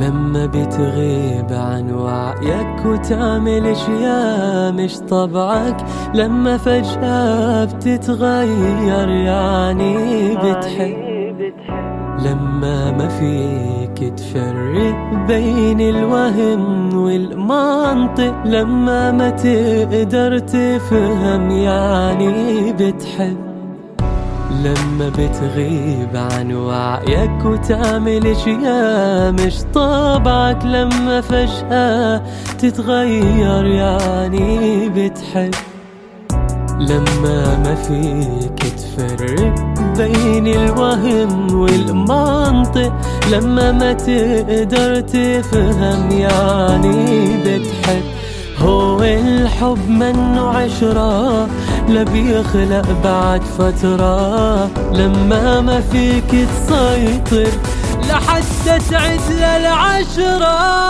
لما بتغيب عن وعيك وتعمل اشياء مش طبعك، لما فجأة بتتغير يعني بتحب، لما ما فيك تفرق بين الوهم والمنطق، لما ما تقدر تفهم يعني بتحب، لما بتغيب عن وعيك وتعمل اشياء مش طبعك، لما فجأة تتغير يعني بتحب، لما ما فيك تفرق بين الوهم والمنطق، لما ما تقدر تفهم يعني بتحب. هو الحب منه عشرة لا بيخلق بعد فترة، لما ما فيك تسيطر لحتى تعد للعشرة.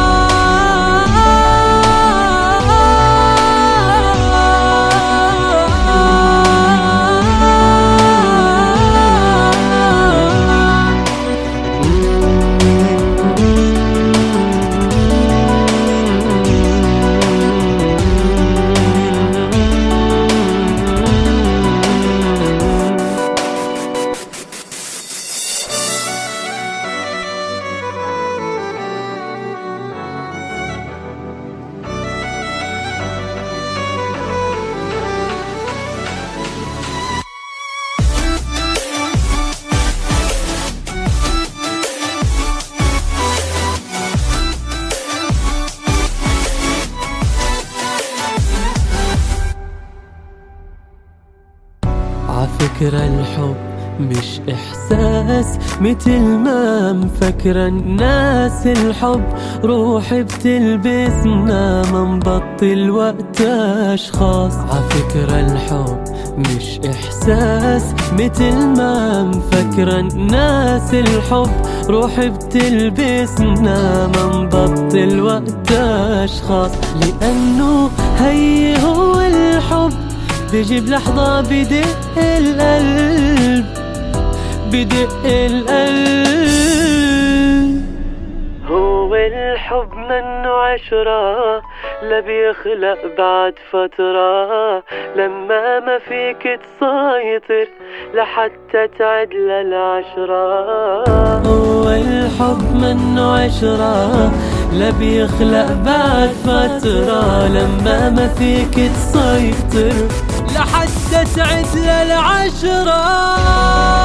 عفكرة الحب مش إحساس متل ما مفكرة الناس، الحب روح بتلبسنا ما نبطل وقت أشخاص. عفكرة الحب مش إحساس متل ما مفكرة الناس، الحب روح بتلبسنا ما نبطل وقت أشخاص، لأنه هي هو الحب بيجيب لحظة بدق القلب، بدق القلب. هو الحب منه عشرة لا بيخلق بعد فترة، لما ما فيك تسيطر لحتى تعد للعشرة. هو الحب منه عشرة لا بيخلق بعد فترة، لما ما فيك تسيطر لحتى تعد للعشرة.